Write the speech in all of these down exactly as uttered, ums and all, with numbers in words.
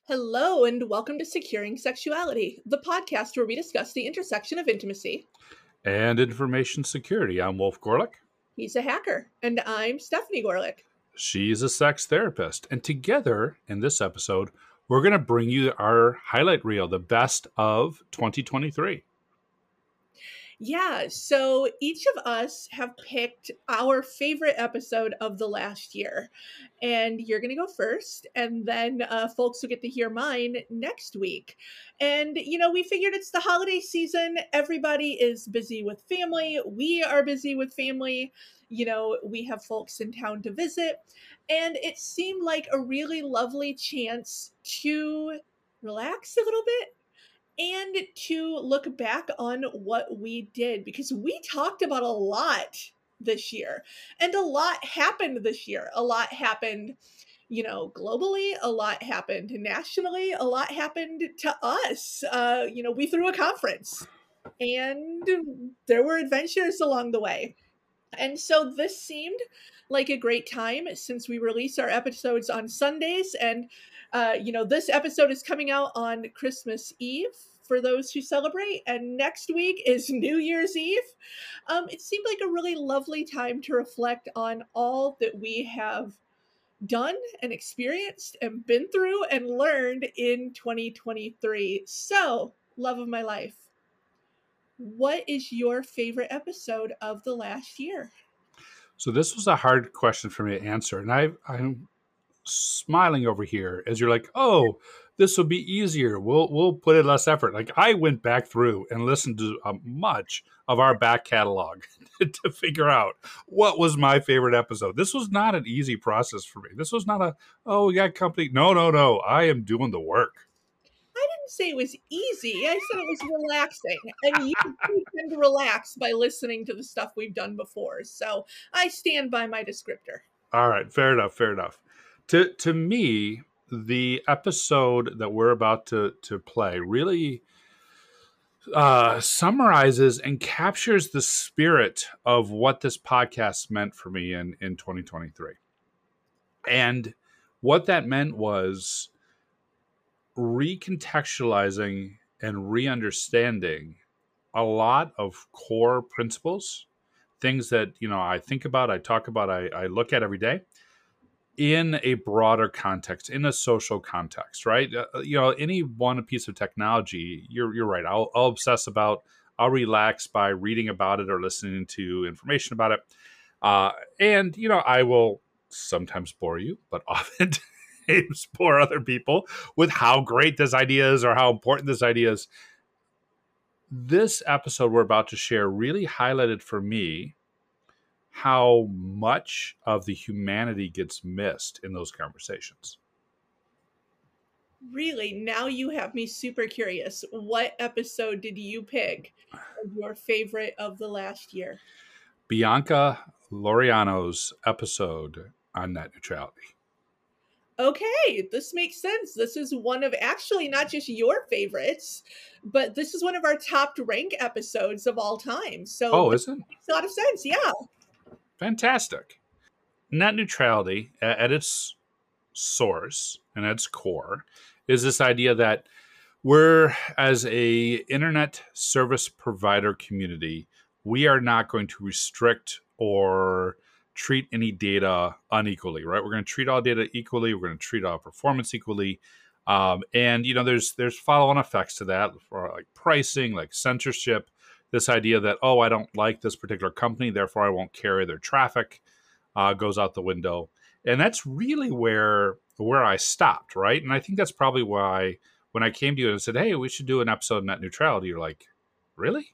Hello, and welcome to Securing Sexuality, the podcast where we discuss the intersection of intimacy. And information security. I'm Wolf Gorlick. He's a hacker, and I'm Stephanie Gorlick. She's a sex therapist. And together in this episode, we're going to bring you our highlight reel, the best of twenty twenty-three. Yeah, so each of us have picked our favorite episode of the last year. And you're going to go first, and then uh, folks will get to hear mine next week. And, you know, we figured it's the holiday season. Everybody is busy with family. We are busy with family. You know, we have folks in town to visit. And it seemed like a really lovely chance to relax a little bit and to look back on what we did, because we talked about a lot this year and a lot happened this year. A lot happened, you know, globally, a lot happened nationally, a lot happened to us. Uh, you know, we threw a conference and there were adventures along the way. And so this seemed like a great time since we release our episodes on Sundays. And, uh, you know, this episode is coming out on Christmas Eve for those who celebrate. And next week is New Year's Eve. Um, it seemed like a really lovely time to reflect on all that we have done and experienced and been through and learned in twenty twenty-three. So, love of my life, what is your favorite episode of the last year? So this was a hard question for me to answer. And I, I'm smiling over here as you're like, oh, this will be easier. We'll we'll put in less effort. Like I went back through and listened to uh, much of our back catalog to figure out what was my favorite episode. This was not an easy process for me. This was not a, oh, we got company. No, no, no. I am doing the work. I didn't say it was easy. I said it was relaxing. And you tend to relax by listening to the stuff we've done before. So I stand by my descriptor. All right. Fair enough. Fair enough. To to me, the episode that we're about to, to play really uh, summarizes and captures the spirit of what this podcast meant for me in, in twenty twenty-three. And what that meant was recontextualizing and re-understanding a lot of core principles, things that, you know, I think about, I talk about, I, I look at every day in a broader context, in a social context, right? Uh, you know, any one piece of technology, you're you're right. I'll, I'll obsess about, I'll relax by reading about it or listening to information about it. Uh, and, you know, I will sometimes bore you, but often bore other people with how great this idea is or how important this idea is. This episode we're about to share really highlighted for me how much of the humanity gets missed in those conversations. Really? Now you have me super curious. What episode did you pick as your favorite of the last year? Bianca Laureano's episode on net neutrality. Okay, this makes sense. This is one of actually not just your favorites, but this is one of our top ranked episodes of all time. So oh, is it? Makes a lot of sense. Yeah. Fantastic. Net neutrality at its source and at its core is this idea that we're, as a internet service provider community, we are not going to restrict or treat any data unequally, right? We're going to treat all data equally. We're going to treat all performance equally. Um, and, you know, there's there's follow-on effects to that, for like pricing, like censorship, this idea that, oh, I don't like this particular company, therefore I won't carry their traffic, uh, goes out the window. And that's really where where I stopped, right? And I think that's probably why when I came to you and said, hey, we should do an episode on net neutrality, you're like, really?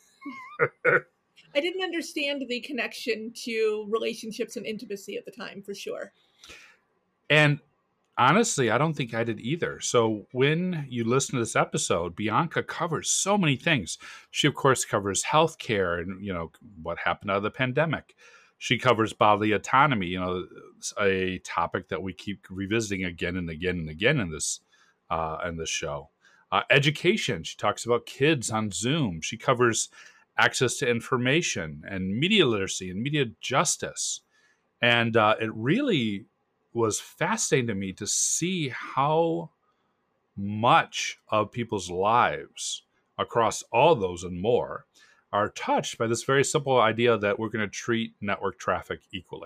I didn't understand the connection to relationships and intimacy at the time, for sure. And honestly, I don't think I did either. So when you listen to this episode, Bianca covers so many things. She, of course, covers healthcare and, you know, what happened out of the pandemic. She covers bodily autonomy, you know, a topic that we keep revisiting again and again and again in this uh, in this show. Uh, education. She talks about kids on Zoom. She covers access to information and media literacy and media justice. And uh, it really was fascinating to me to see how much of people's lives across all those and more are touched by this very simple idea that we're going to treat network traffic equally.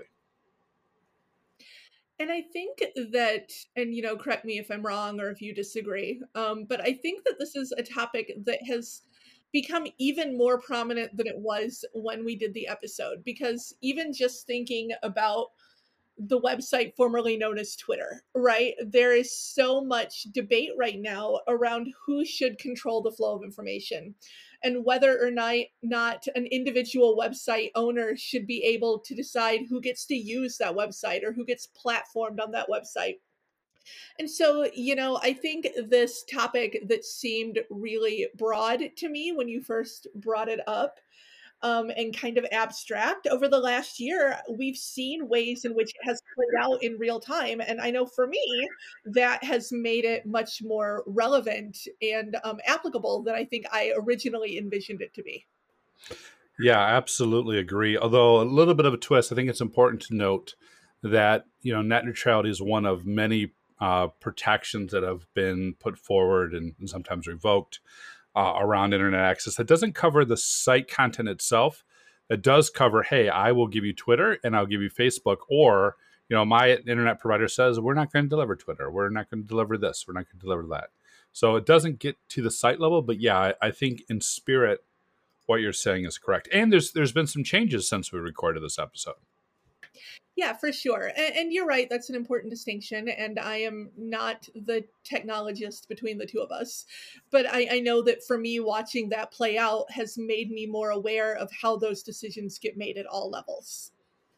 And I think that, and you know, correct me if I'm wrong or if you disagree, um, but I think that this is a topic that has become even more prominent than it was when we did the episode. Because even just thinking about the website formerly known as Twitter, right? There is so much debate right now around who should control the flow of information and whether or not, not an individual website owner should be able to decide who gets to use that website or who gets platformed on that website. And so, you know, I think this topic that seemed really broad to me when you first brought it up, um, and kind of abstract, over the last year, we've seen ways in which it has played out in real time. And I know for me, that has made it much more relevant and um, applicable than I think I originally envisioned it to be. Yeah, absolutely agree. Although a little bit of a twist, I think it's important to note that, you know, net neutrality is one of many uh, protections that have been put forward and, and sometimes revoked uh, around internet access. That doesn't cover the site content itself. It does cover, hey, I will give you Twitter and I'll give you Facebook, or, you know, my internet provider says we're not going to deliver Twitter, we're not going to deliver this, we're not going to deliver that. So it doesn't get to the site level, but yeah, I, I think in spirit, what you're saying is correct. And there's there's been some changes since we recorded this episode. Yeah, for sure. And, and you're right. That's an important distinction. And I am not the technologist between the two of us. But I, I know that for me, watching that play out has made me more aware of how those decisions get made at all levels.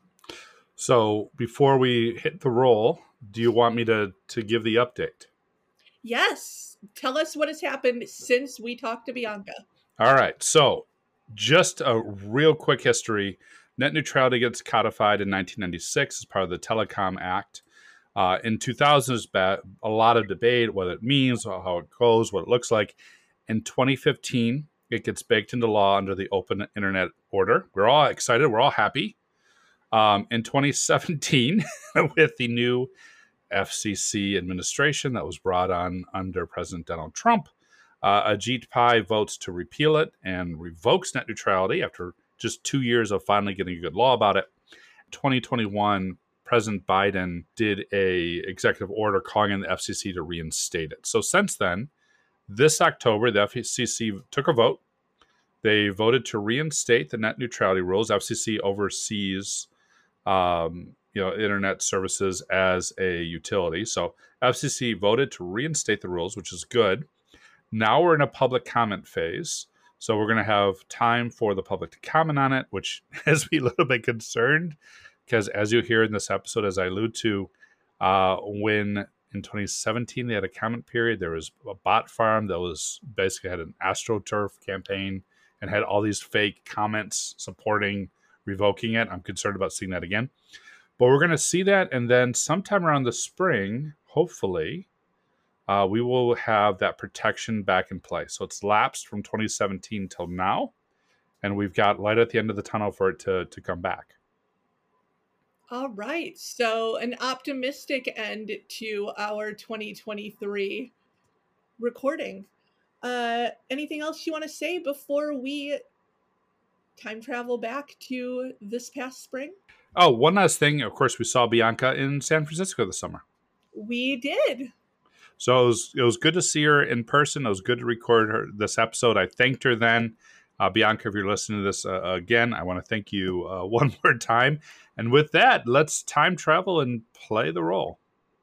So before we hit the roll, do you want me to, to give the update? Yes. Tell us what has happened since we talked to Bianca. All right. So just a real quick history. Net neutrality gets codified in nineteen ninety-six as part of the Telecom Act. Uh, in two thousand, there's been a lot of debate what it means, how it goes, what it looks like. In twenty fifteen, it gets baked into law under the Open Internet Order. We're all excited. We're all happy. Um, in twenty seventeen, with the new F C C administration that was brought on under President Donald Trump, uh, Ajit Pai votes to repeal it and revokes net neutrality after just two years of finally getting a good law about it. twenty twenty-one, President Biden did a executive order calling on the F C C to reinstate it. So since then, this October, the F C C took a vote. They voted to reinstate the net neutrality rules. F C C oversees um, you know, internet services as a utility. So F C C voted to reinstate the rules, which is good. Now we're in a public comment phase. So we're going to have time for the public to comment on it, which has me a little bit concerned because as you hear in this episode, as I allude to, uh, when in twenty seventeen they had a comment period, there was a bot farm that was basically had an AstroTurf campaign and had all these fake comments supporting revoking it. I'm concerned about seeing that again. But we're going to see that, and then sometime around the spring, hopefully, Uh, we will have that protection back in place. So it's lapsed from twenty seventeen till now, and we've got light at the end of the tunnel for it to, to come back. All right. So an optimistic end to our twenty twenty-three recording. Uh, anything else you want to say before we time travel back to this past spring? Oh, one last thing. Of course, we saw Bianca in San Francisco this summer. We did. So it was, it was good to see her in person. It was good to record her this episode. I thanked her then. Uh, Bianca, if you're listening to this uh, again, I want to thank you uh, one more time. And with that, let's time travel and play the role.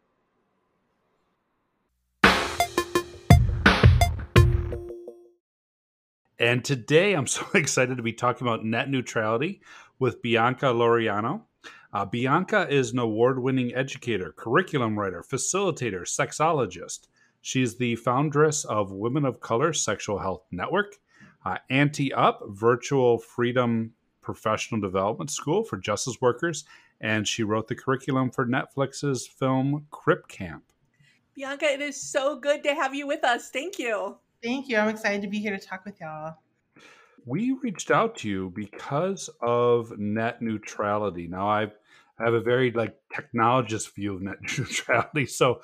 And today I'm so excited to be talking about net neutrality with Bianca Laureano. Uh, Bianca is an award-winning educator, curriculum writer, facilitator, sexologist. She's the foundress of Women of Color Sexual Health Network, uh, Anti-Up, Virtual Freedom Professional Development School for Justice Workers, and she wrote the curriculum for Netflix's film Crip Camp. Bianca, it is so good to have you with us. Thank you. Thank you. I'm excited to be here to talk with y'all. We reached out to you because of net neutrality. Now, I've, I have a very like technologist view of net neutrality. So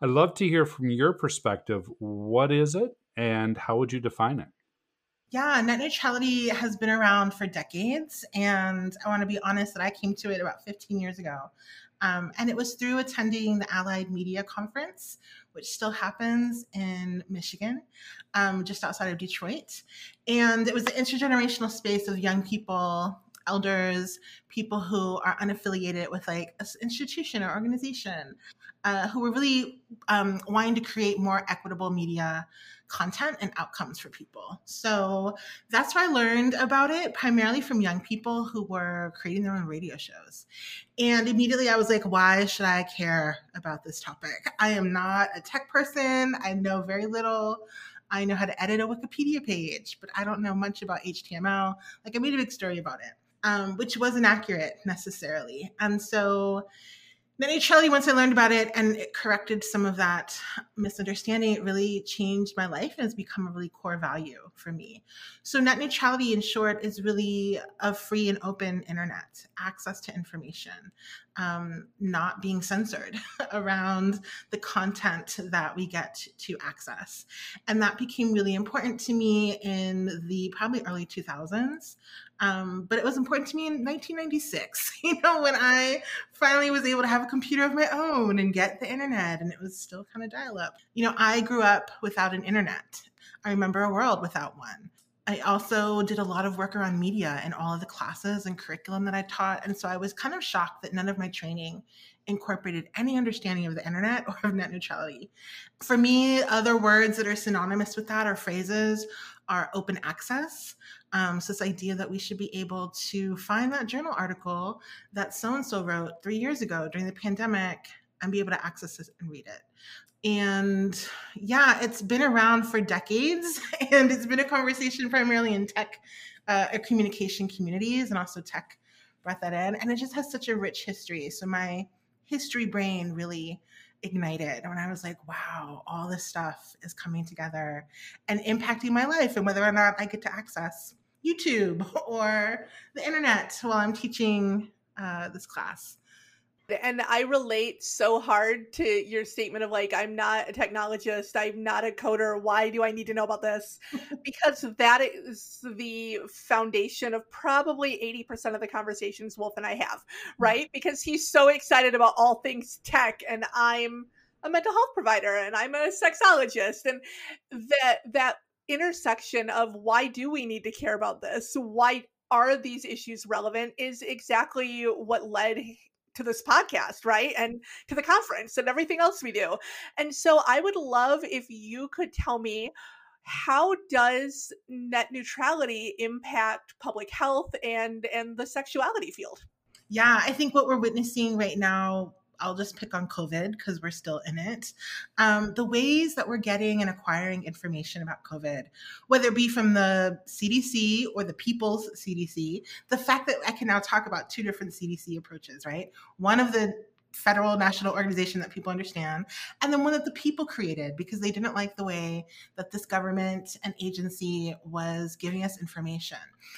I'd love to hear from your perspective. What is it and how would you define it? Yeah, net neutrality has been around for decades. And I want to be honest that I came to it about fifteen years ago. Um, and it was through attending the Allied Media Conference, which still happens in Michigan, um, just outside of Detroit. And it was an intergenerational space of young people, elders, people who are unaffiliated with like an institution or organization, uh, who were really um, wanting to create more equitable media content and outcomes for people. So that's where I learned about it, primarily from young people who were creating their own radio shows. And immediately I was like, why should I care about this topic? I am not a tech person. I know very little. I know how to edit a Wikipedia page, but I don't know much about H T M L. Like I made a big story about it, um, which wasn't accurate necessarily. And so net neutrality, once I learned about it and it corrected some of that misunderstanding, it really changed my life and has become a really core value for me. So net neutrality, in short, is really a free and open internet, access to information, um, not being censored around the content that we get to access. And that became really important to me in the probably early two thousands. Um, but it was important to me in nineteen ninety-six, you know, when I finally was able to have a computer of my own and get the internet, and it was still kind of dial up. You know, I grew up without an internet. I remember a world without one. I also did a lot of work around media in all of the classes and curriculum that I taught. And so I was kind of shocked that none of my training incorporated any understanding of the internet or of net neutrality. For me, other words that are synonymous with that or phrases are open access. Um, so this idea that we should be able to find that journal article that so-and-so wrote three years ago during the pandemic and be able to access it and read it. And yeah, it's been around for decades, and it's been a conversation primarily in tech uh, or communication communities, and also tech brought that in. And it just has such a rich history. So my history brain really ignited when I was like, wow, all this stuff is coming together and impacting my life and whether or not I get to access YouTube or the internet while I'm teaching uh, this class. And I relate so hard to your statement of like, I'm not a technologist, I'm not a coder, why do I need to know about this? Because that is the foundation of probably eighty percent of the conversations Wolf and I have, right? Because he's so excited about all things tech, and I'm a mental health provider, and I'm a sexologist, and that that intersection of why do we need to care about this? Why are these issues relevant is exactly what led to this podcast, right? And to the conference and everything else we do. And so I would love if you could tell me, how does net neutrality impact public health and, and the sexuality field? Yeah, I think what we're witnessing right now, I'll just pick on COVID because we're still in it. Um, the ways that we're getting and acquiring information about COVID, whether it be from the C D C or the People's C D C, the fact that I can now talk about two different C D C approaches, right? One of the federal national organization that people understand, and then one that the people created because they didn't like the way that this government and agency was giving us information.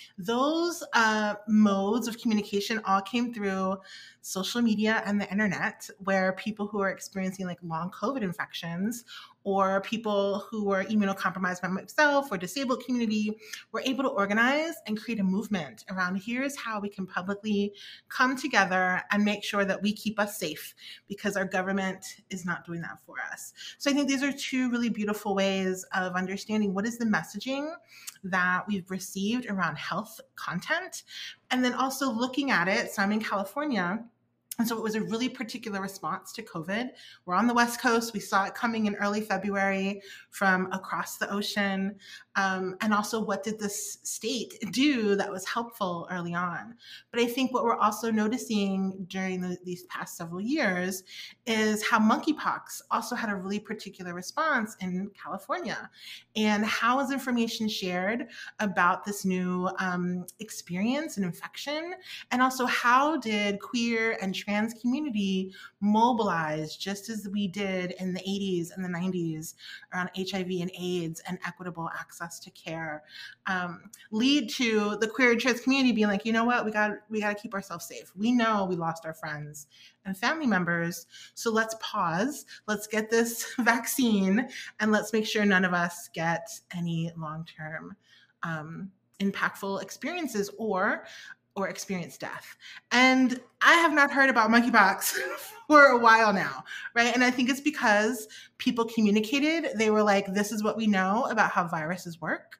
Those uh, modes of communication all came through social media and the internet, where people who are experiencing like long COVID infections or people who were immunocompromised by myself or disabled community were able to organize and create a movement around here's how we can publicly come together and make sure that we keep us safe because our government is not doing that for us. So I think these are two really beautiful ways of understanding what is the messaging that we've received around health content, and then also looking at it. So I'm in California. And so it was a really particular response to COVID. We're on the West Coast. We saw it coming in early February from across the ocean. Um, and also, what did this state do that was helpful early on? But I think what we're also noticing during the, these past several years is how monkeypox also had a really particular response in California. And how is information shared about this new um, experience and infection? And also, how did queer and trans community mobilize just as we did in the eighties and the nineties around H I V and AIDS and equitable access to care, um, lead to the queer and trans community being like, you know what, we got we got to keep ourselves safe. We know we lost our friends and family members, so let's pause, let's get this vaccine, and let's make sure none of us get any long-term um, impactful experiences or or experience death. And I have not heard about monkeypox for a while now, right? And I think it's because people communicated. They were like, this is what we know about how viruses work,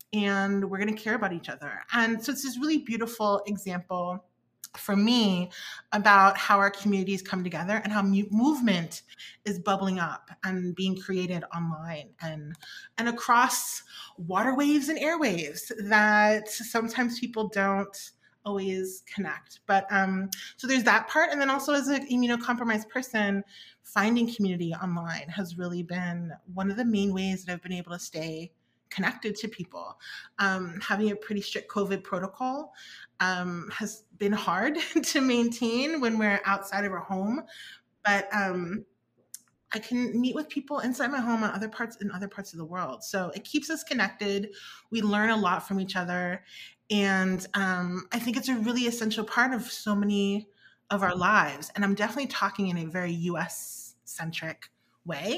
and we're going to care about each other. And so it's this really beautiful example for me about how our communities come together and how mu- movement is bubbling up and being created online and and across waterwaves and airwaves that sometimes people don't always connect. But um, so there's that part. And then also as an immunocompromised person, finding community online has really been one of the main ways that I've been able to stay connected to people. Um, having a pretty strict COVID protocol um, has been hard to maintain when we're outside of our home, but um, I can meet with people inside my home on other parts in other parts of the world. So it keeps us connected. We learn a lot from each other. And um, I think it's a really essential part of so many of our lives. And I'm definitely talking in a very U S centric way.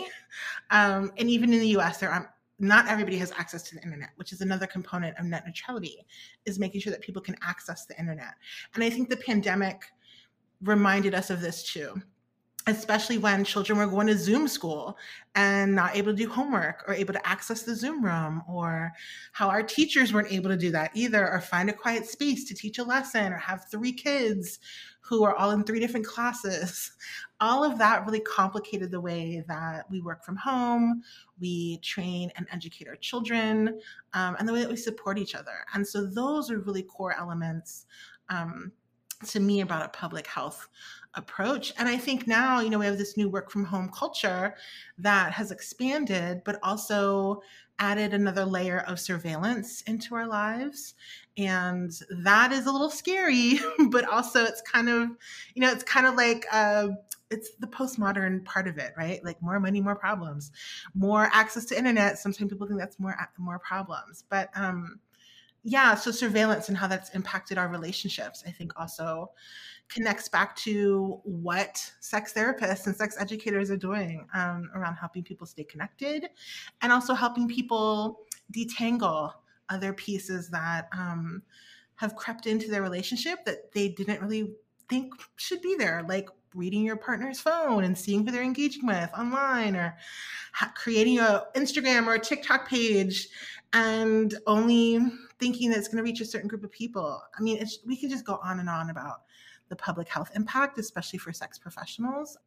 Um, and even in the U S, there are not everybody has access to the internet, which is another component of net neutrality, is making sure that people can access the internet. And I think the pandemic reminded us of this too, especially when children were going to Zoom school and not able to do homework or able to access the Zoom room, or how our teachers weren't able to do that either, or find a quiet space to teach a lesson, or have three kids who are all in three different classes. All of that really complicated the way that we work from home, we train and educate our children, um, and the way that we support each other. And so those are really core elements um, to me about a public health approach. And I think now, you know, we have this new work from home culture that has expanded, but also added another layer of surveillance into our lives. And that is a little scary, but also it's kind of, you know, it's kind of like, uh, it's the postmodern part of it, right? Like more money, more problems, more access to internet. Sometimes people think that's more, more problems, but, um, yeah, so surveillance and how that's impacted our relationships, I think also connects back to what sex therapists and sex educators are doing um, around helping people stay connected, and also helping people detangle other pieces that um, have crept into their relationship that they didn't really think should be there, like reading your partner's phone and seeing who they're engaging with online, or ha- creating a Instagram or a TikTok page and only thinking that it's going to reach a certain group of people. I mean, it's, we can just go on and on about the public health impact, especially for sex professionals.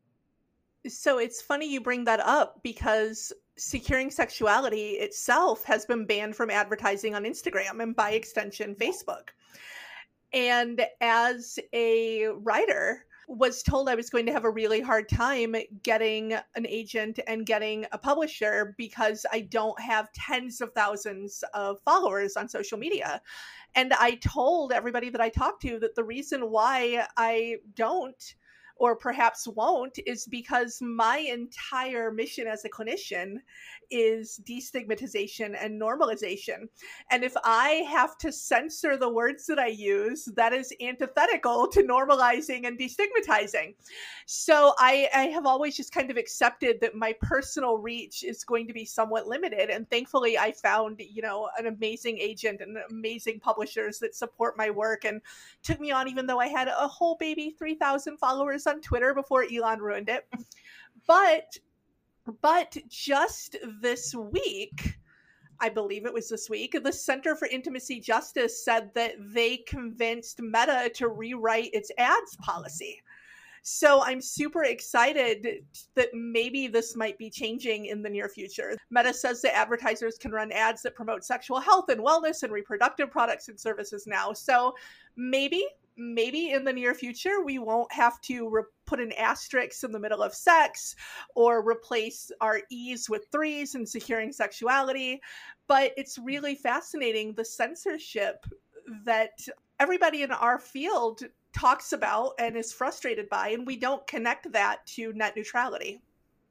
So it's funny you bring that up, because Securing Sexuality itself has been banned from advertising on Instagram and by extension Facebook. And as a writer, was told I was going to have a really hard time getting an agent and getting a publisher because I don't have tens of thousands of followers on social media. And I told everybody that I talked to that the reason why I don't, or perhaps won't, is because my entire mission as a clinician is destigmatization and normalization. And if I have to censor the words that I use, that is antithetical to normalizing and destigmatizing. So I, I have always just kind of accepted that my personal reach is going to be somewhat limited. And thankfully I found, you know, an amazing agent and amazing publishers that support my work and took me on, even though I had a whole baby three thousand followers on Twitter before Elon ruined it. But But just this week, I believe it was this week, the Center for Intimacy Justice said that they convinced Meta to rewrite its ads policy. So I'm super excited that maybe this might be changing in the near future. Meta says that advertisers can run ads that promote sexual health and wellness and reproductive products and services now. So maybe, maybe in the near future, we won't have to re- put an asterisk in the middle of sex or replace our E's with threes in Securing Sexuality. But it's really fascinating, the censorship that everybody in our field talks about and is frustrated by, and we don't connect that to net neutrality.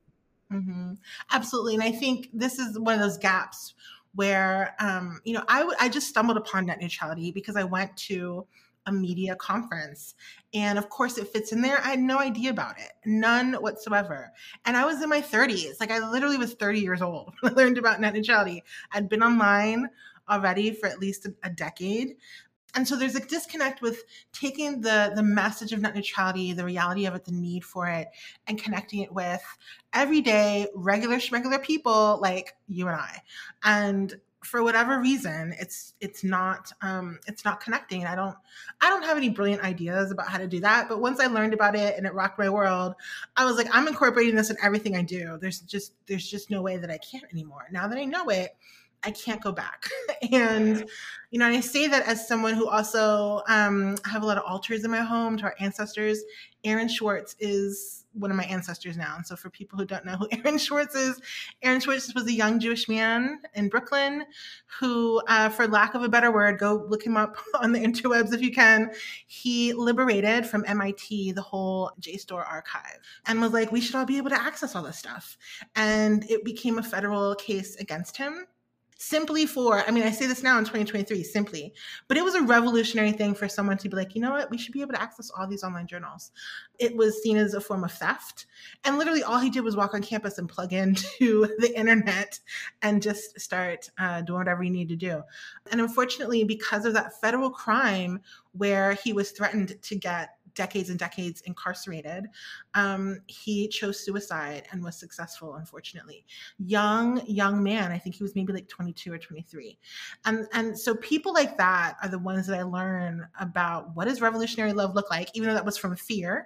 Mm-hmm. Absolutely. And I think this is one of those gaps where, um, you know, I, w- I just stumbled upon net neutrality because I went to a media conference. And of course, it fits in there. I had no idea about it, none whatsoever. And I was in my thirties. Like, I literally was thirty years old when I learned about net neutrality. I'd been online already for at least a, a decade. And so there's a disconnect with taking the the message of net neutrality, the reality of it, the need for it, and connecting it with everyday, regular, regular people like you and I. And for whatever reason, it's it's not um, it's not connecting. And I don't I don't have any brilliant ideas about how to do that. But once I learned about it and it rocked my world, I was like, I'm incorporating this in everything I do. There's just there's just no way that I can't anymore. Now that I know it, I can't go back. And, you know, I say that as someone who also um, have a lot of altars in my home to our ancestors. Aaron Swartz is one of my ancestors now. And so for people who don't know who Aaron Swartz is, Aaron Swartz was a young Jewish man in Brooklyn who, uh, for lack of a better word, go look him up on the interwebs if you can. He liberated from M I T the whole JSTOR archive and was like, we should all be able to access all this stuff. And it became a federal case against him. Simply for, I mean, I say this now in twenty twenty-three, simply, but it was a revolutionary thing for someone to be like, you know what, we should be able to access all these online journals. It was seen as a form of theft. And literally all he did was walk on campus and plug into the internet and just start uh, doing whatever he needed to do. And unfortunately, because of that federal crime where he was threatened to get decades and decades incarcerated, um, he chose suicide and was successful, unfortunately. Young, young man. I think he was maybe like twenty-two or twenty-three. And, and so people like that are the ones that I learn about what does revolutionary love look like, even though that was from fear.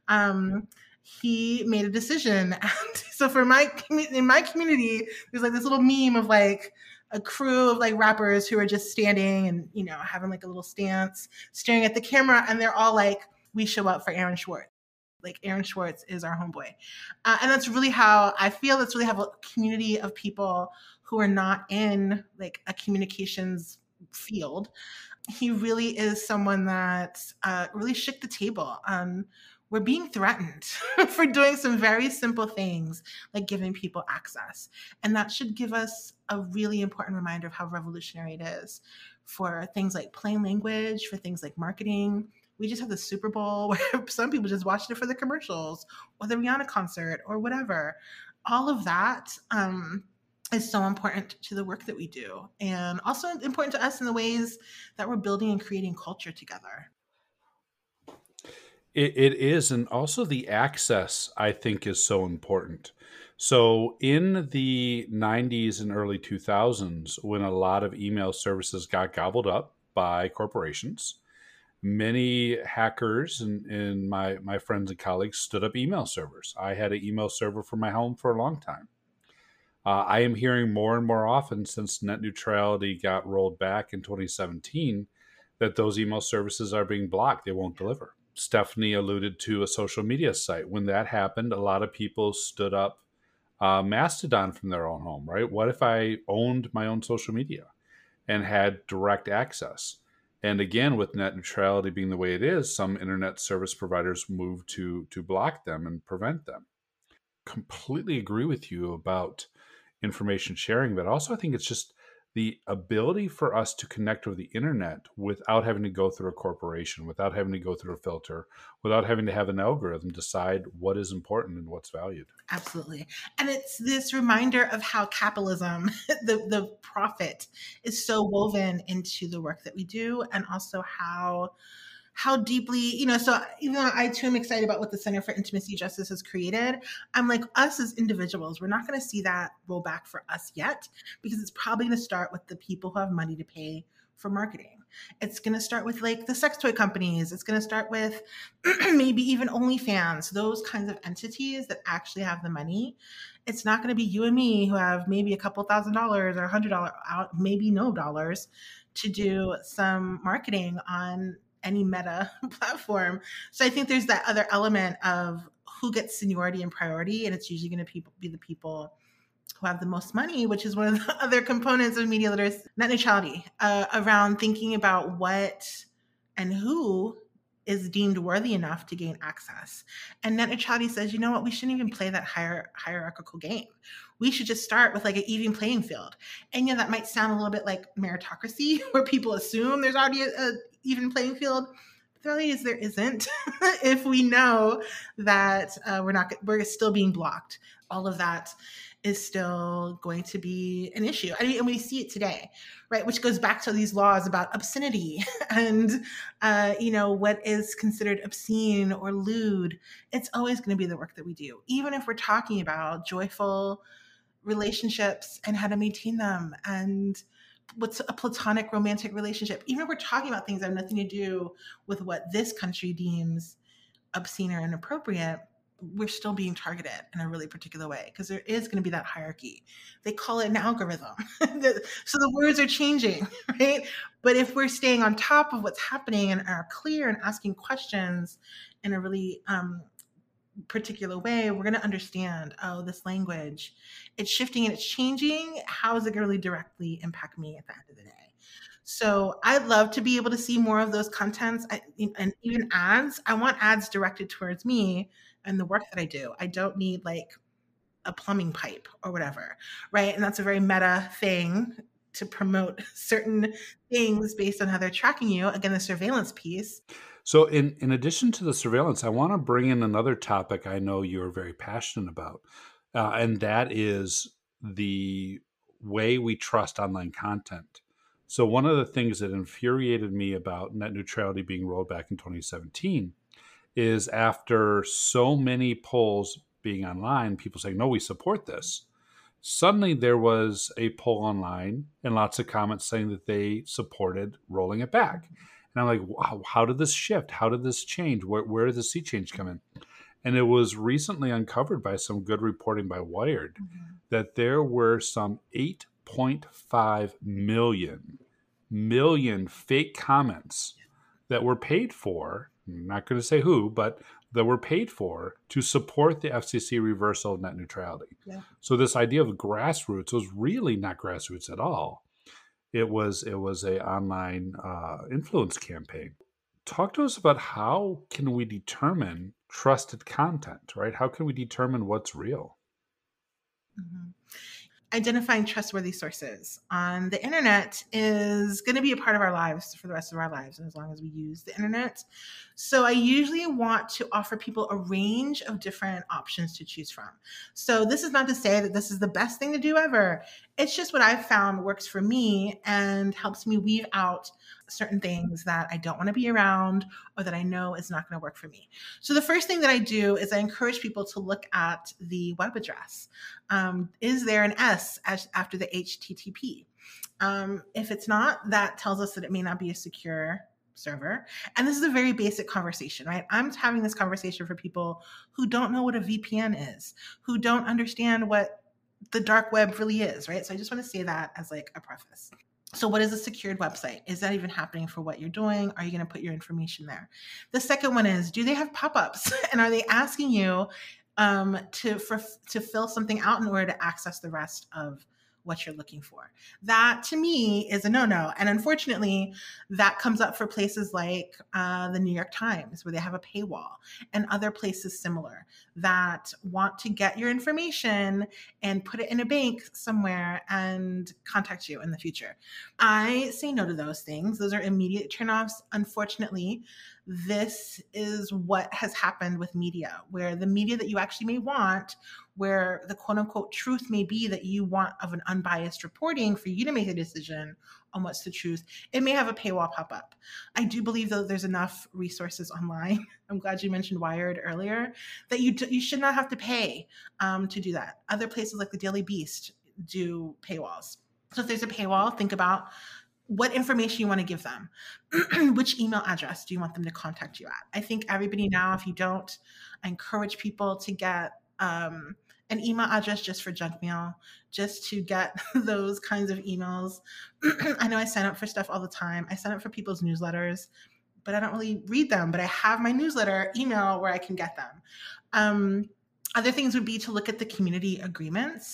Um, he made a decision. And so for my, in my community, there's like this little meme of like, a crew of like rappers who are just standing and, you know, having like a little stance, staring at the camera. And they're all like, we show up for Aaron Swartz. Like Aaron Swartz is our homeboy. Uh, and that's really how I feel. That's really how a community of people who are not in like a communications field. He really is someone that uh, really shook the table. Um, we're being threatened for doing some very simple things like giving people access. And that should give us a really important reminder of how revolutionary it is for things like plain language, for things like marketing. We just have the Super Bowl where some people just watched it for the commercials or the Rihanna concert or whatever. All of that um, is so important to the work that we do, and also important to us in the ways that we're building and creating culture together. It, it is. And also the access, I think, is so important. So in the nineties and early two thousands, when a lot of email services got gobbled up by corporations, many hackers and, and my, my friends and colleagues stood up email servers. I had an email server for my home for a long time. Uh, I am hearing more and more often since net neutrality got rolled back in twenty seventeen that those email services are being blocked. They won't deliver. Stephanie alluded to a social media site. When that happened, a lot of people stood up uh, Mastodon from their own home, right? What if I owned my own social media and had direct access? And again, with net neutrality being the way it is, some internet service providers move to to block them and prevent them. Completely agree with you about information sharing, but also I think it's just the ability for us to connect with the internet without having to go through a corporation, without having to go through a filter, without having to have an algorithm decide what is important and what's valued. Absolutely. And it's this reminder of how capitalism, the, the profit, is so woven into the work that we do, and also how how deeply, you know, so even though I too am excited about what the Center for Intimacy Justice has created, I'm like, us as individuals, we're not going to see that roll back for us yet, because it's probably going to start with the people who have money to pay for marketing. It's going to start with like the sex toy companies. It's going to start with maybe even OnlyFans, those kinds of entities that actually have the money. It's not going to be you and me who have maybe a couple thousand dollars or a hundred dollars out, maybe no dollars, to do some marketing on any meta platform. So I think there's that other element of who gets seniority and priority, and it's usually going to be the people who have the most money, which is one of the other components of media literacy, net neutrality, uh, around thinking about what and who is deemed worthy enough to gain access. And net neutrality says, you know what, we shouldn't even play that hier- hierarchical game. We should just start with like an even playing field. And yeah, that might sound a little bit like meritocracy, where people assume there's already an even playing field. But the reality is there isn't. If we know that uh, we're not, we're still being blocked, all of that is still going to be an issue. I mean, and we see it today, right? Which goes back to these laws about obscenity and, uh, you know, what is considered obscene or lewd. It's always going to be the work that we do, even if we're talking about joyful relationships and how to maintain them, and what's a platonic romantic relationship. Even if we're talking about things that have nothing to do with what this country deems obscene or inappropriate, we're still being targeted in a really particular way, because there is going to be that hierarchy. They call it an algorithm. So the words are changing, right? But if we're staying on top of what's happening and are clear and asking questions in a really um, particular way, we're going to understand, oh, this language, it's shifting and it's changing. How is it going to really directly impact me at the end of the day? So I'd love to be able to see more of those contents, I, and even ads. I want ads directed towards me and the work that I do. I don't need like a plumbing pipe or whatever, right? And that's a very meta thing to promote certain things based on how they're tracking you. Again, the surveillance piece. So in, in addition to the surveillance, I want to bring in another topic I know you're very passionate about, uh, and that is the way we trust online content. So one of the things that infuriated me about net neutrality being rolled back in twenty seventeen is, after so many polls being online, people saying, no, we support this. Suddenly there was a poll online and lots of comments saying that they supported rolling it back. And I'm like, wow, how did this shift? How did this change? Where, where did the sea change come in? And it was recently uncovered by some good reporting by Wired mm-hmm. that there were some eight point five million, million fake comments that were paid for. I'm not going to say who, but that were paid for to support the F C C reversal of net neutrality. Yeah. So this idea of grassroots was really not grassroots at all. It was it was a online uh, influence campaign. Talk to us about how can we determine trusted content, right? How can we determine what's real? Mm-hmm. Identifying trustworthy sources on the internet is going to be a part of our lives for the rest of our lives, and as long as we use the internet. So I usually want to offer people a range of different options to choose from. So this is not to say that this is the best thing to do ever. It's just what I've found works for me and helps me weave out certain things that I don't want to be around or that I know is not going to work for me. So the first thing that I do is I encourage people to look at the web address. Um, is there an S as, after the H T T P? Um, if it's not, that tells us that it may not be a secure server. And this is a very basic conversation, right? I'm having this conversation for people who don't know what a V P N is, who don't understand what the dark web really is, right? So I just want to say that as like a preface. So what is a secured website? Is that even happening for what you're doing? Are you going to put your information there? The second one is, do they have pop-ups? And are they asking you um, to, for, to fill something out in order to access the rest of what you're looking for? That to me is a no-no. And unfortunately, that comes up for places like uh, the New York Times, where they have a paywall, and other places similar that want to get your information and put it in a bank somewhere and contact you in the future. I say no to those things. Those are immediate turnoffs. Unfortunately, this is what has happened with media, where the media that you actually may want, where the quote unquote truth may be that you want of an unbiased reporting for you to make a decision on what's the truth, it may have a paywall pop up. I do believe that there's enough resources online. I'm glad you mentioned Wired earlier, that you, you should not have to pay um, to do that. Other places like the Daily Beast do paywalls. So if there's a paywall, think about what information you want to give them. Which email address do you want them to contact you at? I think everybody now, if you don't, I encourage people to get um, an email address just for junk mail, just to get those kinds of emails. I know I sign up for stuff all the time. I sign up for people's newsletters, but I don't really read them, but I have my newsletter email where I can get them. Um, other things would be to look at the community agreements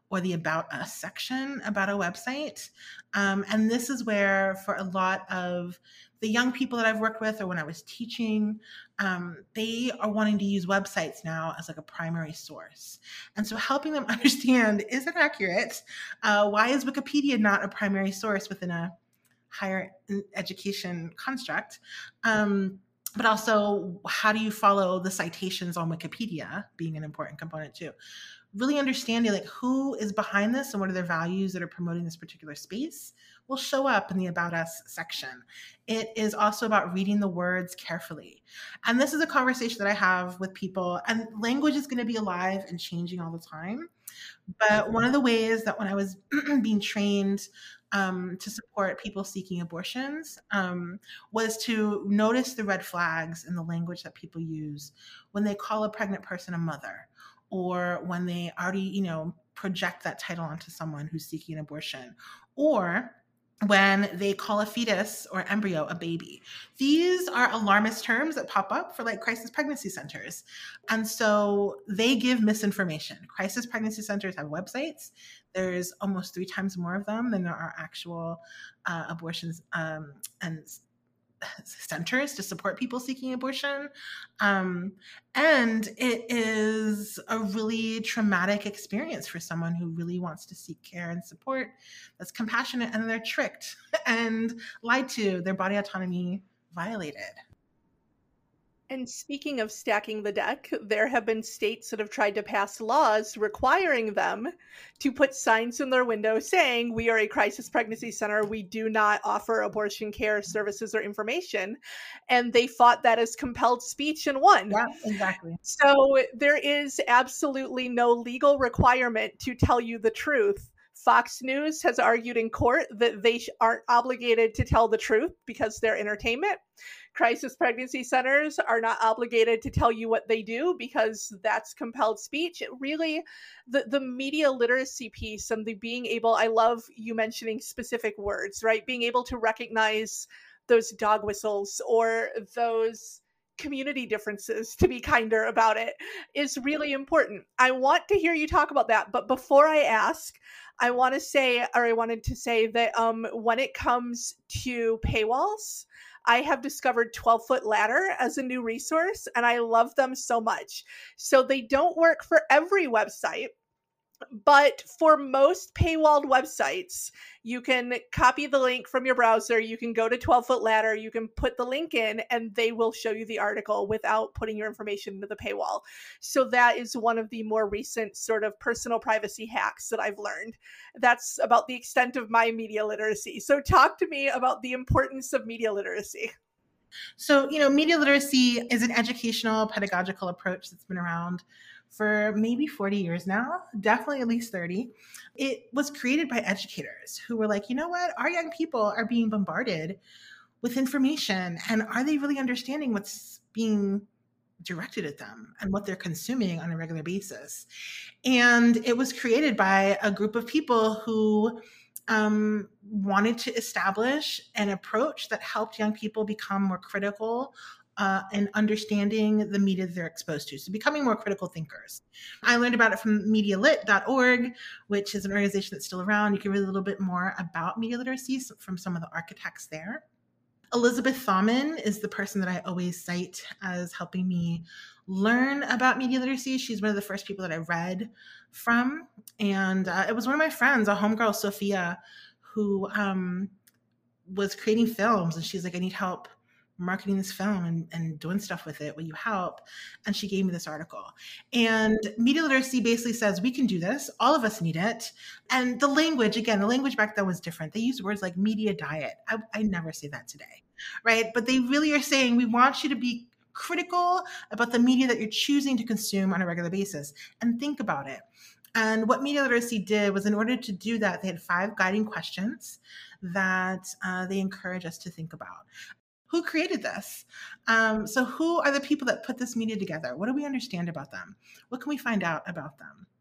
or the About Us section about a website. Um, and this is where, for a lot of the young people that I've worked with, or when I was teaching, um, they are wanting to use websites now as like a primary source. And so helping them understand, is it accurate? Uh, why is Wikipedia not a primary source within a higher education construct? Um, but also, how do you follow the citations on Wikipedia, being an important component too. Really understanding like who is behind this and what are their values that are promoting this particular space will show up in the About Us section. It is also about reading the words carefully. And this is a conversation that I have with people, and language is going to be alive and changing all the time. But one of the ways that when I was being trained um, to support people seeking abortions um, was to notice the red flags in the language that people use when they call a pregnant person a mother, or when they already, you know, project that title onto someone who's seeking an abortion, or when they call a fetus or embryo a baby. These are alarmist terms that pop up for like crisis pregnancy centers. And so they give misinformation. Crisis pregnancy centers have websites. There's almost three times more of them than there are actual uh, abortions um, and centers to support people seeking abortion. Um, and it is a really traumatic experience for someone who really wants to seek care and support that's compassionate, and they're tricked and lied to, their body autonomy violated. And speaking of stacking the deck, there have been states that have tried to pass laws requiring them to put signs in their windows saying, we are a crisis pregnancy center. We do not offer abortion care services or information. And they fought that as compelled speech and won. Yeah, exactly. So there is absolutely no legal requirement to tell you the truth. Fox News has argued in court that they aren't obligated to tell the truth because they're entertainment. Crisis pregnancy centers are not obligated to tell you what they do because that's compelled speech. It really, the, the media literacy piece and the being able, I love you mentioning specific words, right? Being able to recognize those dog whistles or those community differences, to be kinder about it, is really important. I want to hear you talk about that. But before I ask, I want to say, or I wanted to say that um, when it comes to paywalls, I have discovered twelve foot ladder as a new resource, and I love them so much. So they don't work for every website, but for most paywalled websites, you can copy the link from your browser, you can go to twelve foot ladder, you can put the link in, and they will show you the article without putting your information into the paywall. So that is one of the more recent sort of personal privacy hacks that I've learned. That's about the extent of my media literacy. So talk to me about the importance of media literacy. So, you know, media literacy is an educational, pedagogical approach that's been around for maybe forty years now, definitely at least thirty. It was created by educators who were like, you know what, our young people are being bombarded with information, and are they really understanding what's being directed at them and what they're consuming on a regular basis? And it was created by a group of people who um, wanted to establish an approach that helped young people become more critical Uh, and understanding the media they're exposed to. So becoming more critical thinkers. I learned about it from media lit dot org, which is an organization that's still around. You can read a little bit more about media literacy from some of the architects there. Elizabeth Thaumann is the person that I always cite as helping me learn about media literacy. She's one of the first people that I read from. And uh, it was one of my friends, a homegirl, Sophia, who um, was creating films. And she's like, I need help marketing this film and, and doing stuff with it. Will you help? And she gave me this article. And media literacy basically says, we can do this. All of us need it. And the language, again, the language back then was different. They used words like media diet. I, I never say that today, right? But they really are saying, we want you to be critical about the media that you're choosing to consume on a regular basis and think about it. And what media literacy did was, in order to do that, they had five guiding questions that uh, they encourage us to think about. Who created this? Um, so who are the people that put this media together? What do we understand about them? What can we find out about them?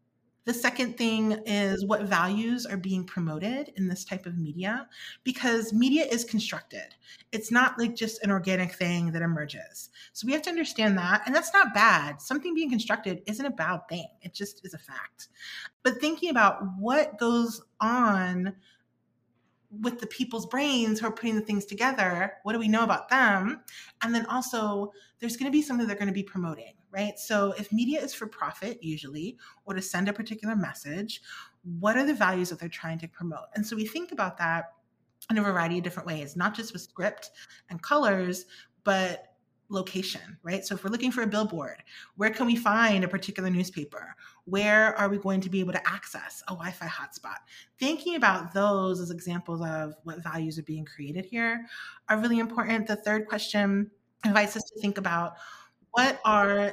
The second thing is what values are being promoted in this type of media, because media is constructed. It's not like just an organic thing that emerges. So we have to understand that, and that's not bad. Something being constructed isn't a bad thing. It just is a fact. But thinking about what goes on with the people's brains who are putting the things together, what do we know about them? And then also there's going to be something they're going to be promoting, right? So if media is for profit usually, or to send a particular message, what are the values that they're trying to promote? And so we think about that in a variety of different ways, not just with script and colors, but location, right? So if we're looking for a billboard, where can we find a particular newspaper? Where are we going to be able to access a Wi-Fi hotspot? Thinking about those as examples of what values are being created here are really important. The third question invites us to think about what are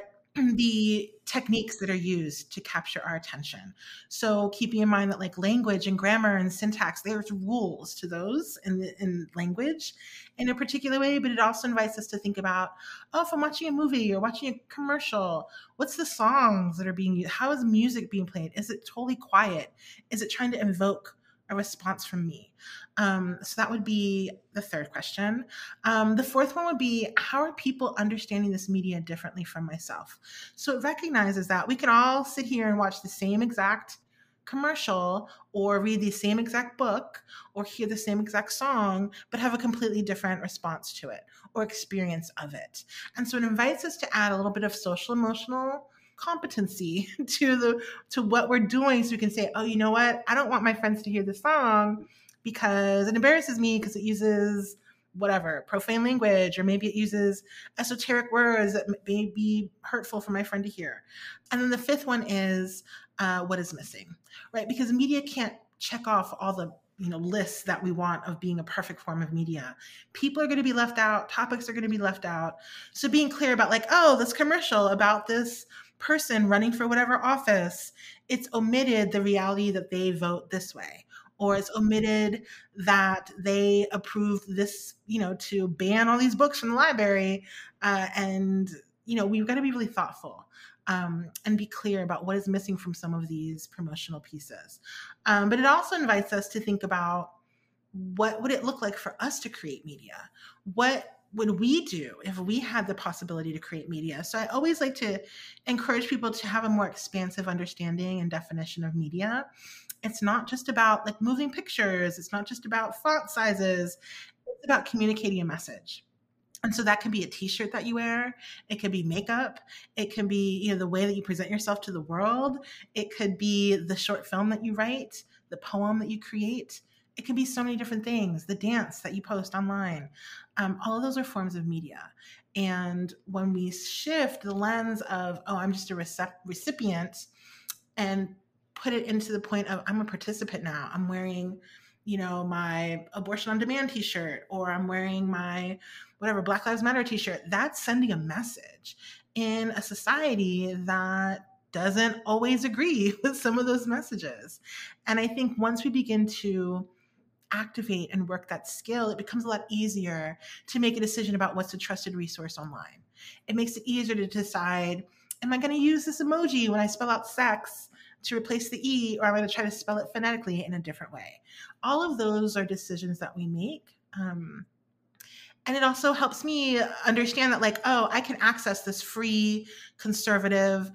the techniques that are used to capture our attention. So keeping in mind that like language and grammar and syntax, there's rules to those in, the, in language in a particular way, but it also invites us to think about, oh, if I'm watching a movie or watching a commercial, what's the songs that are being used? How is music being played? Is it totally quiet? Is it trying to invoke a response from me? Um, so that would be the third question. Um, the fourth one would be, how are people understanding this media differently from myself? So it recognizes that we can all sit here and watch the same exact commercial or read the same exact book or hear the same exact song, but have a completely different response to it or experience of it. And so it invites us to add a little bit of social emotional competency to the to what we're doing, so we can say, oh, you know what, I don't want my friends to hear this song because it embarrasses me because it uses whatever profane language, or maybe it uses esoteric words that may be hurtful for my friend to hear. And then the fifth one is uh, what is missing, right? Because media can't check off all the you know lists that we want of being a perfect form of media. People are going to be left out, topics are going to be left out. So being clear about like, oh, this commercial about this person running for whatever office, it's omitted the reality that they vote this way, or it's omitted that they approved this, you know, to ban all these books from the library. Uh, and, you know, we've got to be really thoughtful um, and be clear about what is missing from some of these promotional pieces. Um, but it also invites us to think about what would it look like for us to create media? What would we do if we had the possibility to create media? So I always like to encourage people to have a more expansive understanding and definition of media. It's not just about like moving pictures. It's not just about font sizes. It's about communicating a message. And so that can be a t-shirt that you wear. It could be makeup. It can be, you know, the way that you present yourself to the world. It could be the short film that you write, the poem that you create. It can be so many different things, the dance that you post online. Um, all of those are forms of media. And when we shift the lens of, oh, I'm just a recep- recipient, and put it into the point of, I'm a participant now. I'm wearing, you know, my Abortion on Demand t-shirt, or I'm wearing my whatever Black Lives Matter t-shirt. That's sending a message in a society that doesn't always agree with some of those messages. And I think once we begin to activate and work that skill, it becomes a lot easier to make a decision about what's a trusted resource online. It makes it easier to decide, am I going to use this emoji when I spell out sex to replace the E, or I'm going to try to spell it phonetically in a different way? All of those are decisions that we make. Um, and it also helps me understand that like, oh, I can access this free, conservative,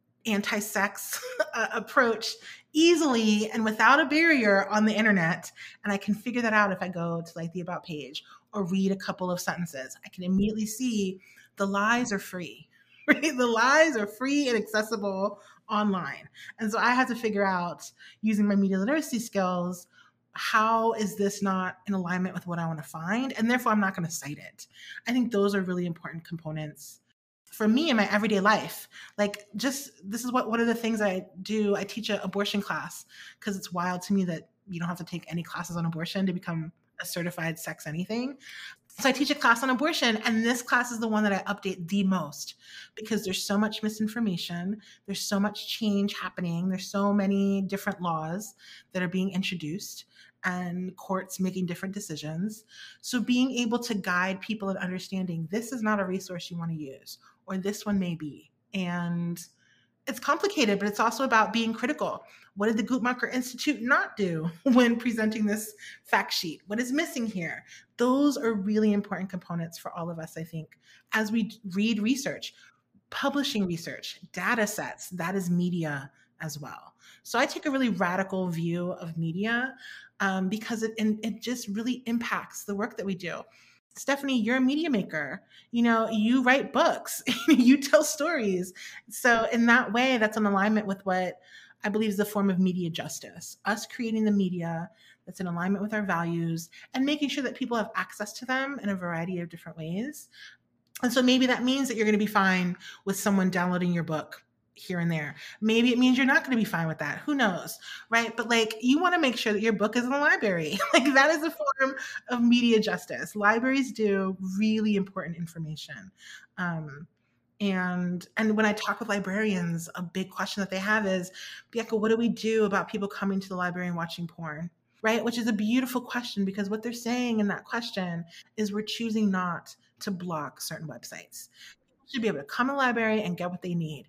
anti-sex uh, approach easily and without a barrier on the internet. And I can figure that out if I go to like the About page or read a couple of sentences. I can immediately see the lies are free, right? The lies are free and accessible online. And so I had to figure out, using my media literacy skills, how is this not in alignment with what I want to find? And therefore, I'm not going to cite it. I think those are really important components for me in my everyday life. Like, just, this is what, one of the things I do. I teach an abortion class because it's wild to me that you don't have to take any classes on abortion to become a certified sex anything. So I teach a class on abortion, and this class is the one that I update the most because there's so much misinformation. There's so much change happening. There's so many different laws that are being introduced and courts making different decisions. So being able to guide people in understanding this is not a resource you want to use, or this one may be. And it's complicated, but it's also about being critical. What did the Guttmacher Institute not do when presenting this fact sheet? What is missing here? Those are really important components for all of us, I think, as we read research, publishing research, data sets, that is media as well. So I take a really radical view of media um, because it, and it just really impacts the work that we do. Stephanie, you're a media maker. You know, you write books, you tell stories. So in that way, that's in alignment with what I believe is a form of media justice. Us creating the media that's in alignment with our values and making sure that people have access to them in a variety of different ways. And so maybe that means that you're going to be fine with someone downloading your book here and there. Maybe it means you're not going to be fine with that. Who knows? Right. But like, you want to make sure that your book is in the library. Like, that is a form of media justice. Libraries do really important information. Um, and, and when I talk with librarians, a big question that they have is, Bianca, what do we do about people coming to the library and watching porn? Right. Which is a beautiful question, because what they're saying in that question is we're choosing not to block certain websites. People should be able to come to the library and get what they need.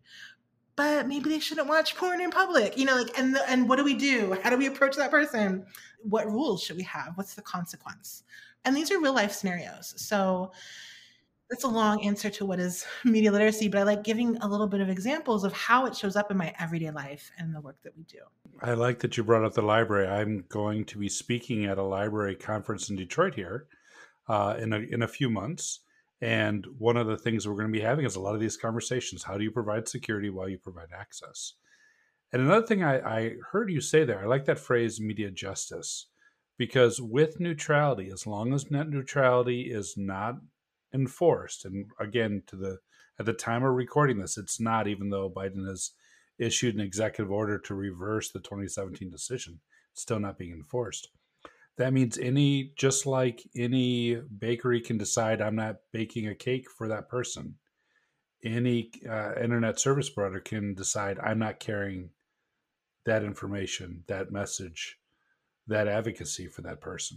But maybe they shouldn't watch porn in public, you know, like, and, the, and what do we do? How do we approach that person? What rules should we have? What's the consequence? And these are real life scenarios. So that's a long answer to what is media literacy, but I like giving a little bit of examples of how it shows up in my everyday life and the work that we do. I like that you brought up the library. I'm going to be speaking at a library conference in Detroit here uh, in a, in a few months. And one of the things we're going to be having is a lot of these conversations. How do you provide security while you provide access? And another thing I, I heard you say there, I like that phrase, media justice, because with neutrality, as long as net neutrality is not enforced, and again, to the at the time of recording this, it's not, even though Biden has issued an executive order to reverse the twenty seventeen decision, it's still not being enforced. That means any, just like any bakery can decide I'm not baking a cake for that person, any uh, internet service provider can decide I'm not carrying that information, that message, that advocacy for that person.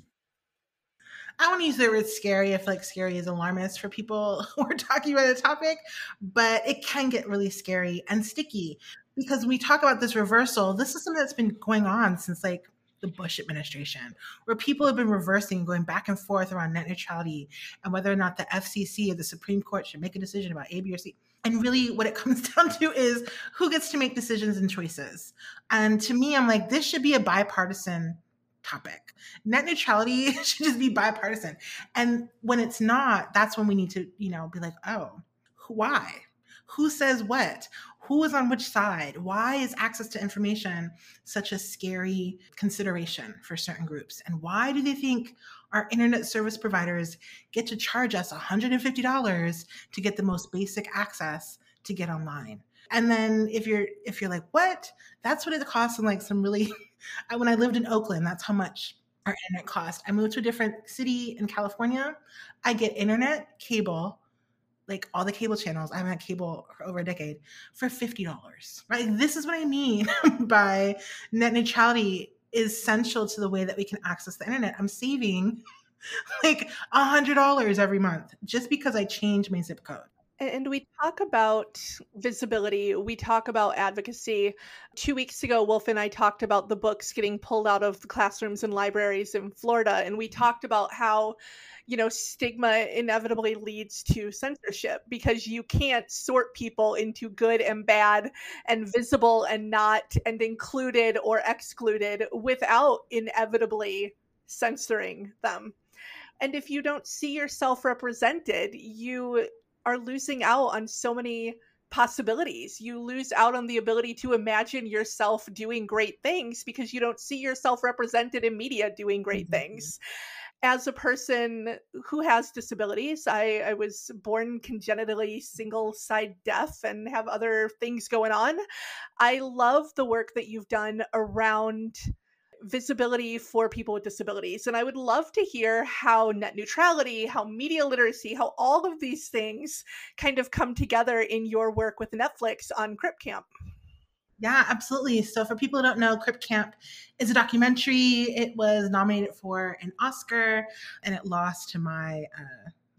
I want to use the word scary if like scary is alarmist for people who are talking about a topic, but it can get really scary and sticky because we talk about this reversal. This is something that's been going on since like the Bush administration, where people have been reversing, going back and forth around net neutrality and whether or not the F C C or the Supreme Court should make a decision about A, B, or C. And really what it comes down to is who gets to make decisions and choices. And to me, I'm like, this should be a bipartisan topic. Net neutrality should just be bipartisan. And when it's not, that's when we need to, you know, be like, oh, why? Who says what? Who is on which side? Why is access to information such a scary consideration for certain groups? And why do they think our internet service providers get to charge us one hundred fifty dollars to get the most basic access to get online? And then if you're if you're like, what? That's what it costs in like some really, when I lived in Oakland, that's how much our internet cost. I moved to a different city in California. I get internet, cable, like all the cable channels. I haven't had cable for over a decade for fifty dollars, right? This is what I mean by net neutrality is essential to the way that we can access the internet. I'm saving like one hundred dollars every month just because I changed my zip code. And we talk about visibility. We talk about advocacy. Two weeks ago, Wolf and I talked about the books getting pulled out of the classrooms and libraries in Florida. And we talked about how, you know, stigma inevitably leads to censorship because you can't sort people into good and bad and visible and not, and included or excluded without inevitably censoring them. And if you don't see yourself represented, you are losing out on so many possibilities. You lose out on the ability to imagine yourself doing great things because you don't see yourself represented in media doing great mm-hmm. things. As a person who has disabilities, I, I was born congenitally single-side deaf and have other things going on. I love the work that you've done around visibility for people with disabilities. And I would love to hear how net neutrality, how media literacy, how all of these things kind of come together in your work with Netflix on Crip Camp. Yeah, absolutely. So for people who don't know, Crip Camp is a documentary. It was nominated for an Oscar and it lost to my uh,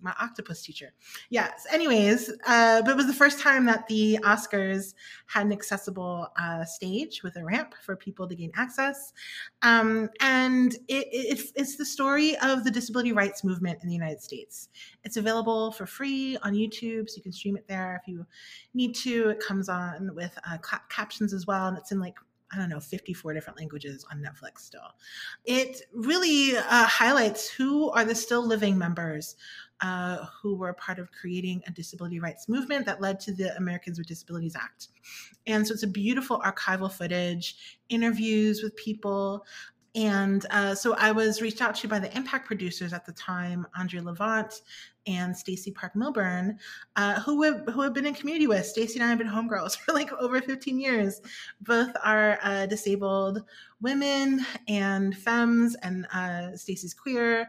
my octopus teacher. Yes. Anyways, uh, but it was the first time that the Oscars had an accessible uh, stage with a ramp for people to gain access. Um, and it, it, it's the story of the disability rights movement in the United States. It's available for free on YouTube, so you can stream it there if you need to. It comes on with uh, ca- captions as well, and it's in like, I don't know, fifty-four different languages on Netflix still. It really uh, highlights who are the still living members uh, who were part of creating a disability rights movement that led to the Americans with Disabilities Act. And so it's a beautiful archival footage, interviews with people. And uh, so I was reached out to by the Impact producers at the time, Andrea Levant and Stacey Park Milburn, uh, who have who have been in community with. Stacey and I have been homegirls for like over fifteen years. Both are uh, disabled women and femmes, and uh, Stacey's queer,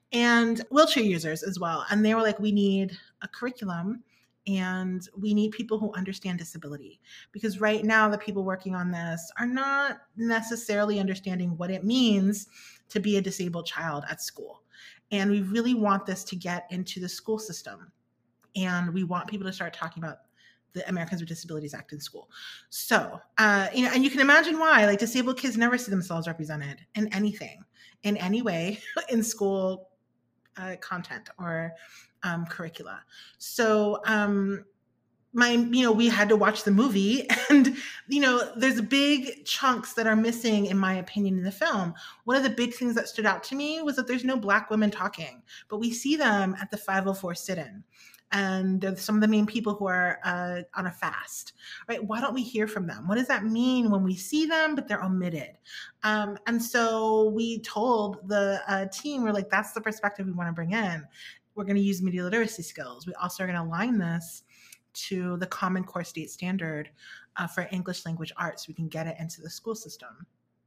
and wheelchair users as well. And they were like, we need a curriculum and we need people who understand disability, because right now the people working on this are not necessarily understanding what it means to be a disabled child at school. And we really want this to get into the school system. And we want people to start talking about the Americans with Disabilities Act in school. So, uh, you know, and you can imagine why, like, disabled kids never see themselves represented in anything, in any way in school uh, content or um, curricula. So, um, my, you know, we had to watch the movie, and, you know, there's big chunks that are missing, in my opinion, in the film. One of the big things that stood out to me was that there's no Black women talking, but we see them at the five oh four sit-in. And they're some of the main people who are uh, on a fast, right? Why don't we hear from them? What does that mean when we see them, but they're omitted? Um, and so we told the uh, team, we're like, that's the perspective we want to bring in. We're going to use media literacy skills. We also are going to align this to the Common Core State Standard uh, for English language arts. So we can get it into the school system.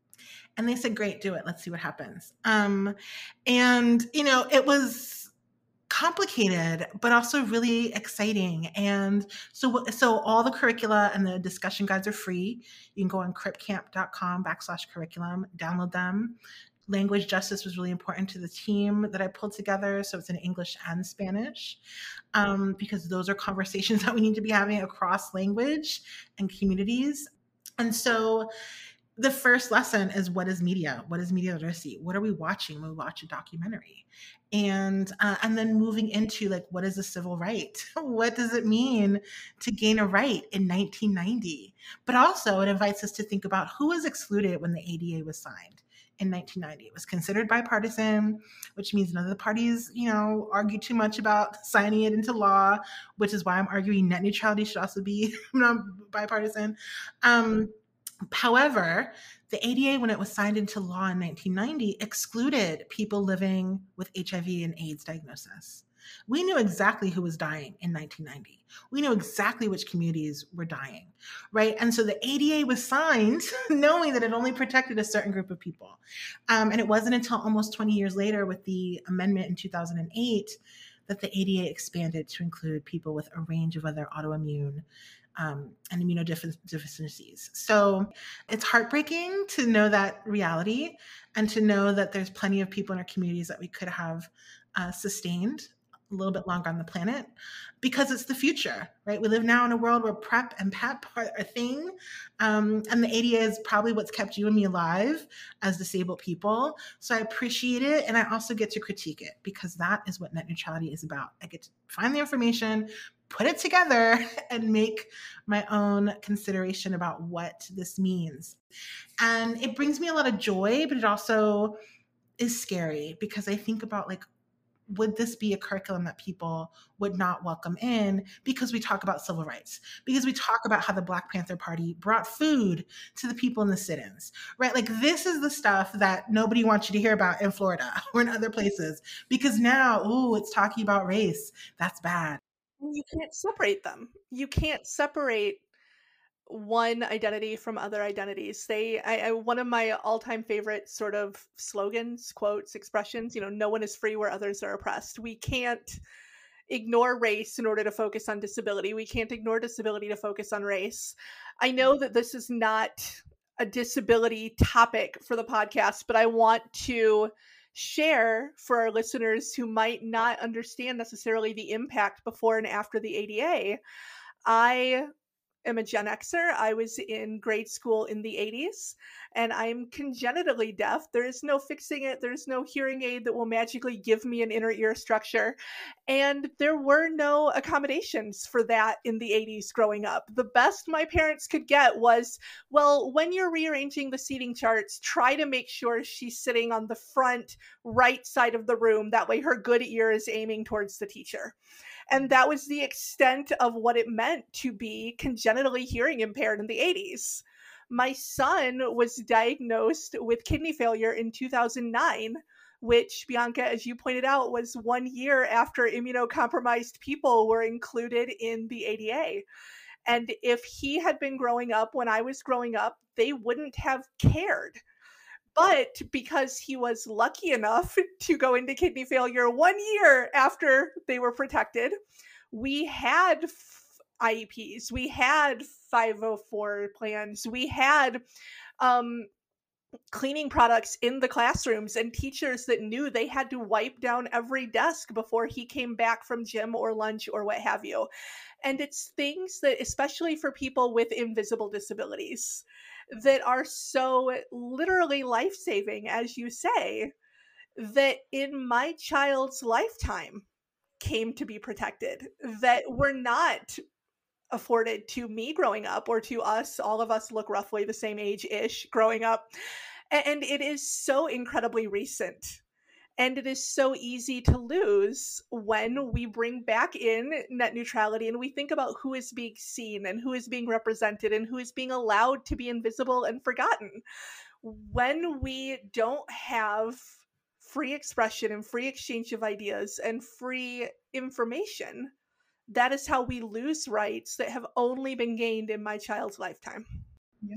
And they said, great, do it. Let's see what happens. Um, and, you know, it was complicated, but also really exciting. And so, so all the curricula and the discussion guides are free. You can go on cripcamp.com backslash curriculum, download them. Language justice was really important to the team that I pulled together. So it's in English and Spanish, um, because those are conversations that we need to be having across language and communities. And so the first lesson is, what is media? What is media literacy? What are we watching when we watch a documentary? And uh, and then moving into, like, what is a civil right? What does it mean to gain a right in nineteen ninety? But also it invites us to think about who was excluded when the A D A was signed in nineteen ninety. It was considered bipartisan, which means none of the parties, you know, argue too much about signing it into law, which is why I'm arguing net neutrality should also be bipartisan. Um, However, the A D A, when it was signed into law in nineteen ninety, excluded people living with H I V and AIDS diagnosis. We knew exactly who was dying in nineteen ninety. We knew exactly which communities were dying, right? And so the A D A was signed knowing that it only protected a certain group of people. Um, and it wasn't until almost twenty years later, with the amendment in two thousand eight, that the A D A expanded to include people with a range of other autoimmune Um, and immunodeficiencies. So it's heartbreaking to know that reality, and to know that there's plenty of people in our communities that we could have uh, sustained a little bit longer on the planet, because it's the future, right? We live now in a world where PrEP and PEP are a thing. Um, and the A D A is probably what's kept you and me alive as disabled people. So I appreciate it. And I also get to critique it, because that is what net neutrality is about. I get to find the information, put it together, and make my own consideration about what this means. And it brings me a lot of joy, but it also is scary, because I think about, like, would this be a curriculum that people would not welcome in, because we talk about civil rights, because we talk about how the Black Panther Party brought food to the people in the sit-ins, right? Like, this is the stuff that nobody wants you to hear about in Florida or in other places, because now, ooh, it's talking about race. That's bad. You can't separate them. You can't separate one identity from other identities. They, I, I one of my all-time favorite sort of slogans, quotes, expressions, you know, no one is free where others are oppressed. We can't ignore race in order to focus on disability. We can't ignore disability to focus on race. I know that this is not a disability topic for the podcast, but I want to share for our listeners who might not understand necessarily the impact before and after the A D A. I am a Gen Xer. I was in grade school in the eighties, and I'm congenitally deaf. There is no fixing it. There's no hearing aid that will magically give me an inner ear structure. And there were no accommodations for that in the eighties growing up. The best my parents could get was, well, when you're rearranging the seating charts, try to make sure she's sitting on the front right side of the room. That way her good ear is aiming towards the teacher. And that was the extent of what it meant to be congenitally hearing impaired in the eighties. My son was diagnosed with kidney failure in two thousand nine, which, Bianca, as you pointed out, was one year after immunocompromised people were included in the A D A. And if he had been growing up when I was growing up, they wouldn't have cared. But because he was lucky enough to go into kidney failure one year after they were protected, we had I E Ps, we had five oh four plans, we had um, cleaning products in the classrooms, and teachers that knew they had to wipe down every desk before he came back from gym or lunch or what have you. And it's things that, especially for people with invisible disabilities, that are so literally life-saving, as you say, that in my child's lifetime came to be protected, that were not afforded to me growing up, or to us. All of us look roughly the same age-ish growing up. And it is so incredibly recent. And it is so easy to lose when we bring back in net neutrality and we think about who is being seen and who is being represented and who is being allowed to be invisible and forgotten. When we don't have free expression and free exchange of ideas and free information, that is how we lose rights that have only been gained in my child's lifetime. Yeah.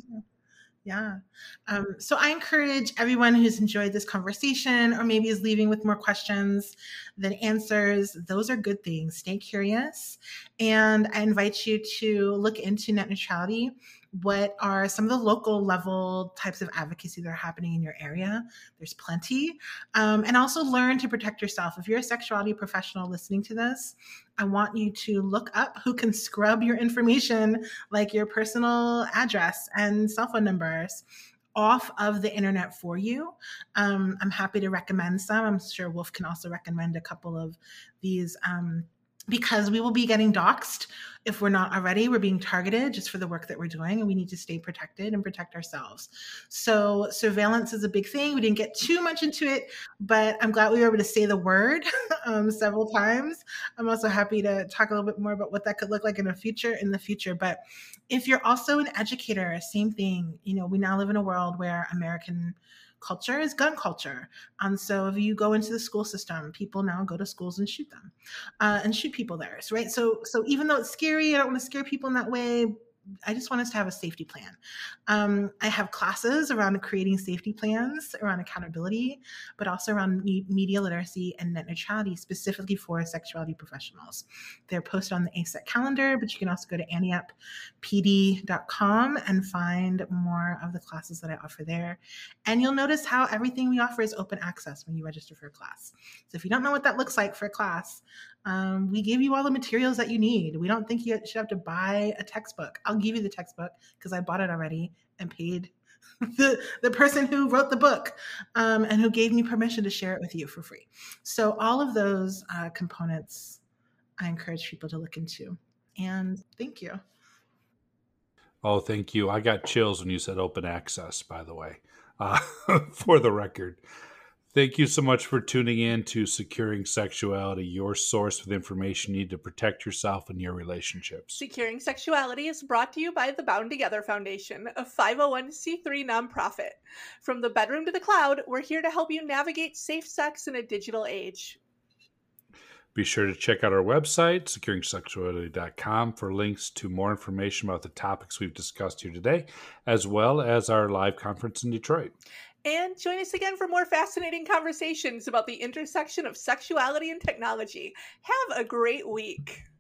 Yeah. Um, so I encourage everyone who's enjoyed this conversation, or maybe is leaving with more questions than answers. Those are good things. Stay curious. And I invite you to look into net neutrality. What are some of the local level types of advocacy that are happening in your area? There's plenty. Um, and also learn to protect yourself. If you're a sexuality professional listening to this, I want you to look up who can scrub your information, like your personal address and cell phone numbers, off of the internet for you. Um, I'm happy to recommend some. I'm sure Wolf can also recommend a couple of these, um, because we will be getting doxxed if we're not already. We're being targeted just for the work that we're doing, and we need to stay protected and protect ourselves. So surveillance is a big thing. We didn't get too much into it, but I'm glad we were able to say the word um, several times. I'm also happy to talk a little bit more about what that could look like in the future. In the future, but if you're also an educator, same thing. You know, we now live in a world where American culture is gun culture. And so if you go into the school system, people now go to schools and shoot them uh, and shoot people there, right? So, so even though it's scary, I don't want to scare people in that way. I just want us to have a safety plan. Um, I have classes around creating safety plans, around accountability, but also around me- media literacy and net neutrality, specifically for sexuality professionals. They're posted on the A S E C calendar, but you can also go to antiep p d dot com and find more of the classes that I offer there. And you'll notice how everything we offer is open access when you register for a class. So if you don't know what that looks like for a class, Um, we give you all the materials that you need. We don't think you should have to buy a textbook. I'll give you the textbook because I bought it already and paid the, the person who wrote the book um, and who gave me permission to share it with you for free. So all of those uh, components, I encourage people to look into. And thank you. Oh, thank you. I got chills when you said open access, by the way, uh, for the record. Thank you so much for tuning in to Securing Sexuality, your source with information you need to protect yourself and your relationships. Securing Sexuality is brought to you by the Bound Together Foundation, a five oh one c three nonprofit. From the bedroom to the cloud, we're here to help you navigate safe sex in a digital age. Be sure to check out our website, securing sexuality dot com, for links to more information about the topics we've discussed here today, as well as our live conference in Detroit. And join us again for more fascinating conversations about the intersection of sexuality and technology. Have a great week.